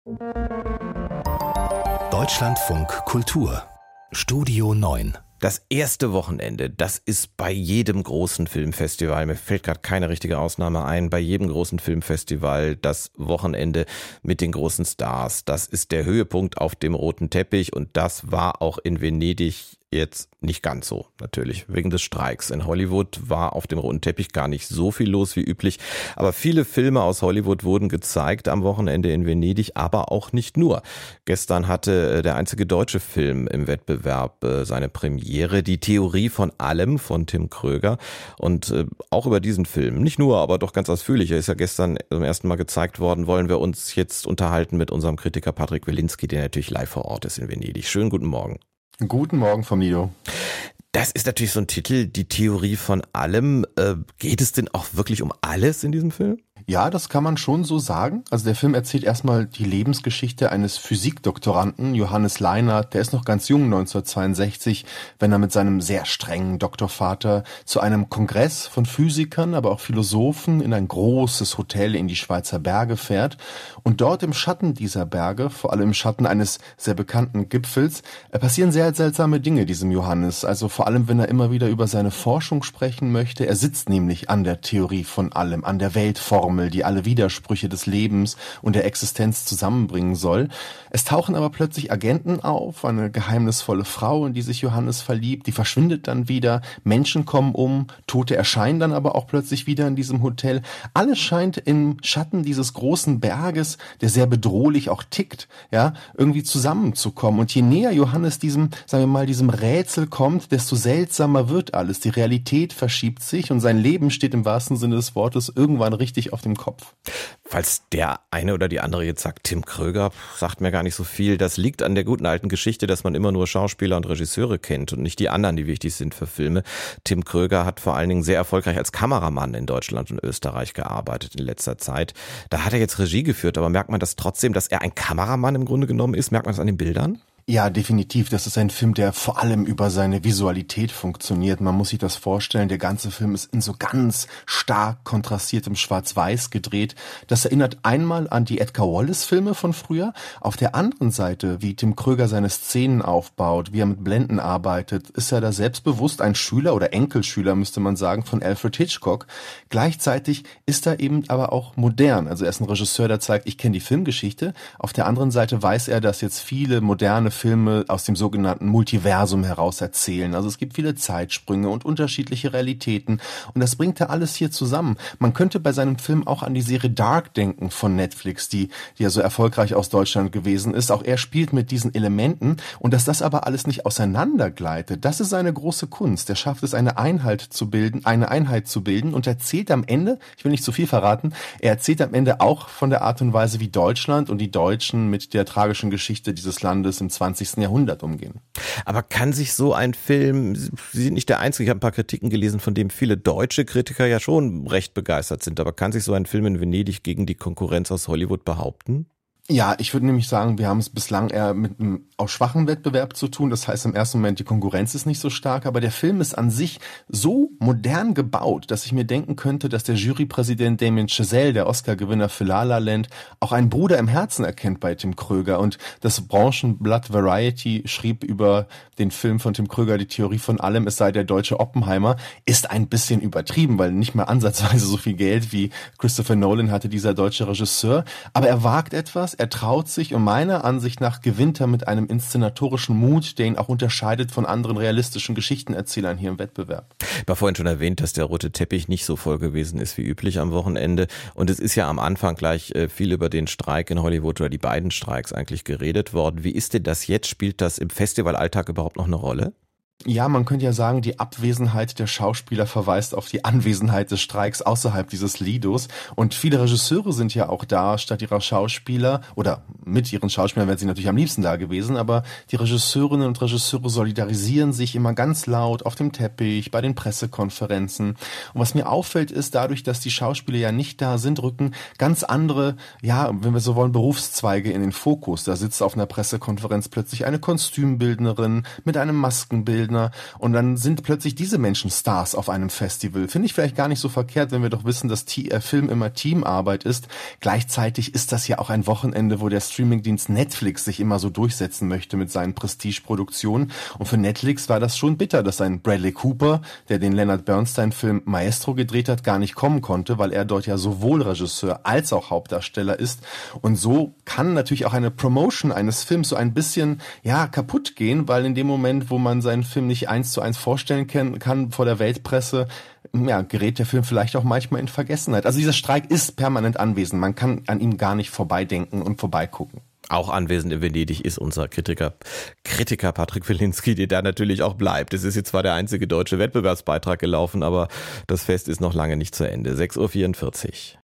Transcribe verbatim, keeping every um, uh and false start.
Deutschlandfunk Kultur Studio neun. Das erste Wochenende, das ist bei jedem großen Filmfestival, mir fällt gerade keine richtige Ausnahme ein, bei jedem großen Filmfestival das Wochenende mit den großen Stars. Das ist der Höhepunkt auf dem roten Teppich und das war auch in Venedig jetzt nicht ganz so, natürlich, wegen des Streiks. In Hollywood war auf dem roten Teppich gar nicht so viel los wie üblich, aber viele Filme aus Hollywood wurden gezeigt am Wochenende in Venedig, aber auch nicht nur. Gestern hatte der einzige deutsche Film im Wettbewerb seine Premiere, Die Theorie von allem von Tim Kröger, und auch über diesen Film, nicht nur, aber doch ganz ausführlich, er ist ja gestern zum ersten Mal gezeigt worden, wollen wir uns jetzt unterhalten mit unserem Kritiker Patrick Wilinski, der natürlich live vor Ort ist in Venedig. Schönen guten Morgen. Guten Morgen vom Nido. Das ist natürlich so ein Titel, die Theorie von allem. Äh, geht es denn auch wirklich um alles in diesem Film? Ja, das kann man schon so sagen. Also der Film erzählt erstmal die Lebensgeschichte eines Physikdoktoranden, Johannes Leinert. Der ist noch ganz jung, neunzehnhundertzweiundsechzig, wenn er mit seinem sehr strengen Doktorvater zu einem Kongress von Physikern, aber auch Philosophen in ein großes Hotel in die Schweizer Berge fährt. Und dort im Schatten dieser Berge, vor allem im Schatten eines sehr bekannten Gipfels, passieren sehr seltsame Dinge diesem Johannes. Also vor allem, wenn er immer wieder über seine Forschung sprechen möchte. Er sitzt nämlich an der Theorie von allem, an der Weltformel, die alle Widersprüche des Lebens und der Existenz zusammenbringen soll. Es tauchen aber plötzlich Agenten auf, eine geheimnisvolle Frau, in die sich Johannes verliebt, die verschwindet dann wieder, Menschen kommen um, Tote erscheinen dann aber auch plötzlich wieder in diesem Hotel. Alles scheint im Schatten dieses großen Berges, der sehr bedrohlich auch tickt, ja, irgendwie zusammenzukommen. Und je näher Johannes diesem, sagen wir mal, diesem Rätsel kommt, desto seltsamer wird alles. Die Realität verschiebt sich und sein Leben steht im wahrsten Sinne des Wortes irgendwann richtig auf dem Kopf. Falls der eine oder die andere jetzt sagt, Tim Kröger sagt mir gar nicht so viel, das liegt an der guten alten Geschichte, dass man immer nur Schauspieler und Regisseure kennt und nicht die anderen, die wichtig sind für Filme. Tim Kröger hat vor allen Dingen sehr erfolgreich als Kameramann in Deutschland und Österreich gearbeitet in letzter Zeit. Da hat er jetzt Regie geführt, aber merkt man das trotzdem, dass er ein Kameramann im Grunde genommen ist? Merkt man das an den Bildern? Ja, definitiv. Das ist ein Film, der vor allem über seine Visualität funktioniert. Man muss sich das vorstellen, der ganze Film ist in so ganz stark kontrastiertem Schwarz-Weiß gedreht. Das erinnert einmal an die Edgar Wallace-Filme von früher. Auf der anderen Seite, wie Tim Kröger seine Szenen aufbaut, wie er mit Blenden arbeitet, ist er da selbstbewusst ein Schüler oder Enkelschüler, müsste man sagen, von Alfred Hitchcock. Gleichzeitig ist er eben aber auch modern. Also er ist ein Regisseur, der zeigt, ich kenne die Filmgeschichte. Auf der anderen Seite weiß er, dass jetzt viele moderne Filme aus dem sogenannten Multiversum heraus erzählen. Also es gibt viele Zeitsprünge und unterschiedliche Realitäten und das bringt er alles hier zusammen. Man könnte bei seinem Film auch an die Serie Dark denken von Netflix, die, die ja so erfolgreich aus Deutschland gewesen ist. Auch er spielt mit diesen Elementen und dass das aber alles nicht auseinandergleitet, das ist seine große Kunst. Er schafft es, eine Einheit zu bilden, eine Einheit zu bilden und erzählt am Ende, ich will nicht zu viel verraten, er erzählt am Ende auch von der Art und Weise, wie Deutschland und die Deutschen mit der tragischen Geschichte dieses Landes im zwanzigsten Jahrhundert umgehen. Aber kann sich so ein Film, Sie sind nicht der Einzige, ich habe ein paar Kritiken gelesen, von dem viele deutsche Kritiker ja schon recht begeistert sind, aber kann sich so ein Film in Venedig gegen die Konkurrenz aus Hollywood behaupten? Ja, ich würde nämlich sagen, wir haben es bislang eher mit einem auch schwachen Wettbewerb zu tun. Das heißt im ersten Moment, die Konkurrenz ist nicht so stark, aber der Film ist an sich so modern gebaut, dass ich mir denken könnte, dass der Jurypräsident Damien Chazelle, der Oscar-Gewinner für La La Land, auch einen Bruder im Herzen erkennt bei Tim Kröger. Und das Branchenblatt Variety schrieb über den Film von Tim Kröger, die Theorie von allem, es sei der deutsche Oppenheimer, ist ein bisschen übertrieben, weil nicht mal ansatzweise so viel Geld wie Christopher Nolan hatte dieser deutsche Regisseur. Aber er wagt etwas, er traut sich und meiner Ansicht nach gewinnt er mit einem inszenatorischen Mut, der ihn auch unterscheidet von anderen realistischen Geschichtenerzählern hier im Wettbewerb. Ich habe vorhin schon erwähnt, dass der rote Teppich nicht so voll gewesen ist wie üblich am Wochenende und es ist ja am Anfang gleich viel über den Streik in Hollywood oder die beiden Streiks eigentlich geredet worden. Wie ist denn das jetzt? Spielt das im Festivalalltag überhaupt noch eine Rolle? Ja, man könnte ja sagen, die Abwesenheit der Schauspieler verweist auf die Anwesenheit des Streiks außerhalb dieses Lidos. Und viele Regisseure sind ja auch da statt ihrer Schauspieler oder mit ihren Schauspielern wären sie natürlich am liebsten da gewesen, aber die Regisseurinnen und Regisseure solidarisieren sich immer ganz laut auf dem Teppich, bei den Pressekonferenzen. Und was mir auffällt, ist dadurch, dass die Schauspieler ja nicht da sind, rücken ganz andere, ja, wenn wir so wollen, Berufszweige in den Fokus. Da sitzt auf einer Pressekonferenz plötzlich eine Kostümbildnerin mit einem Maskenbildner und dann sind plötzlich diese Menschen Stars auf einem Festival. Finde ich vielleicht gar nicht so verkehrt, wenn wir doch wissen, dass T- äh, Film immer Teamarbeit ist. Gleichzeitig ist das ja auch ein Wochenende, wo der Streamingdienst Netflix sich immer so durchsetzen möchte mit seinen Prestige-Produktionen. Und für Netflix war das schon bitter, dass ein Bradley Cooper, der den Leonard Bernstein-Film Maestro gedreht hat, gar nicht kommen konnte, weil er dort ja sowohl Regisseur als auch Hauptdarsteller ist. Und so kann natürlich auch eine Promotion eines Films so ein bisschen ja kaputt gehen, weil in dem Moment, wo man seinen Film nicht eins zu eins vorstellen kann, kann vor der Weltpresse, ja, gerät der Film vielleicht auch manchmal in Vergessenheit. Also dieser Streik ist permanent anwesend. Man kann an ihm gar nicht vorbeidenken und vorbeigucken. Auch anwesend in Venedig ist unser Kritiker, Kritiker Patrick Wilinski, der da natürlich auch bleibt. Es ist jetzt zwar der einzige deutsche Wettbewerbsbeitrag gelaufen, aber das Fest ist noch lange nicht zu Ende. sechs Uhr vierundvierzig.